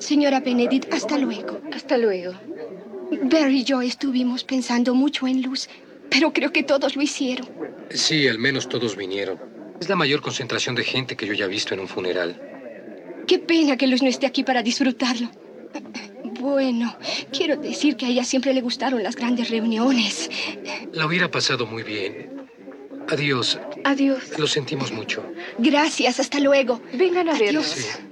Señora Benedict, hasta luego. Hasta luego. Barry y yo estuvimos pensando mucho en Luz, pero creo que todos lo hicieron. Sí, al menos todos vinieron. Es la mayor concentración de gente que yo haya visto en un funeral. Qué pena que Luz no esté aquí para disfrutarlo. Bueno, quiero decir que a ella siempre le gustaron las grandes reuniones. La hubiera pasado muy bien. Adiós. Adiós. Lo sentimos mucho. Gracias, hasta luego. Vengan a vernos. Adiós. Sí.